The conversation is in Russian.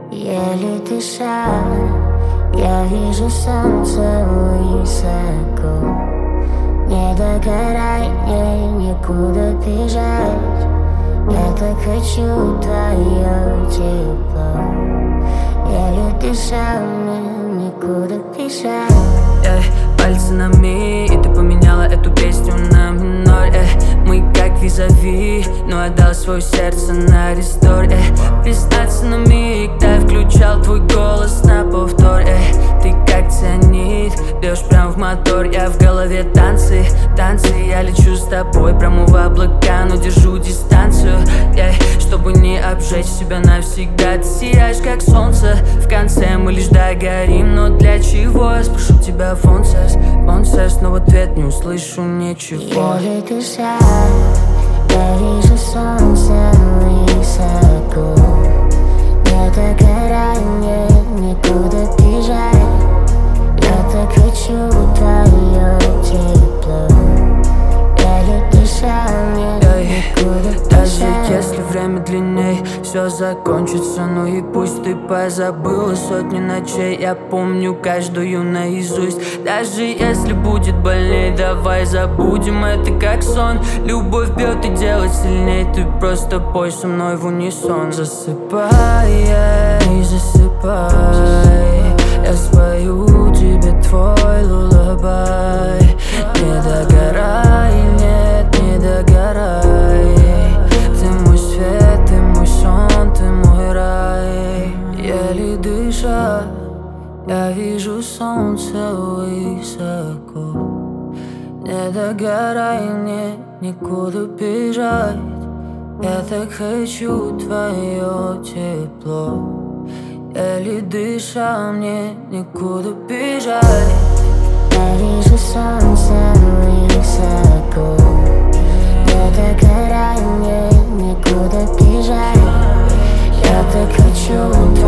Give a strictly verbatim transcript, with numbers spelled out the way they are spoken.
Еле дыша, я вижу солнце высоко. Не догорай, мне некуда бежать. Я так хочу твое тепло. Еле дыша, мне некуда бежать. Эй, пальцы на ми, и ты поменяла эту песню на минор. Эй, мы как визави, но отдал свое сердце на рестор. Эй, признаться на миг, да я включал твой голос на повтор. Эй, ты как цианид, бьешь прям в мотор. Я в голове танцы, танцы. Я лечу с тобой прямо в облака, но держу дистанцию. Эй, чтобы не обжечь себя навсегда. Ты сияешь как солнце, в конце мы лишь догорим. Но для чего? Я спрошу тебя, фонсес, фонсес, но в ответ не услышу ничего. Еле дыша, я вижу солнце высоко. Не догорай, мне некуда бежать. Я так хочу твое тепло. Еле дыша, мне некуда бежать. Даже если время длинней, все закончится. Ну и пусть ты позабыла сотни ночей, я помню каждую наизусть. Даже если будет больней, давай забудем это как сон. Любовь бьет и делает сильней, ты просто пой со мной в унисон. Засыпай, эй, засыпай, я спою тебе твой лулабай. Не догорай, нет, не догорай. Ты мой свет, ты мой сон, ты мой рай. Еле дыша, я вижу солнце высоко. Не догорай, мне никуда бежать. Я так хочу твое тепло. Еле дыша, мне никуда бежать. Я вижу солнце высоко. Не догорай, мне некуда бежать. Я так хочу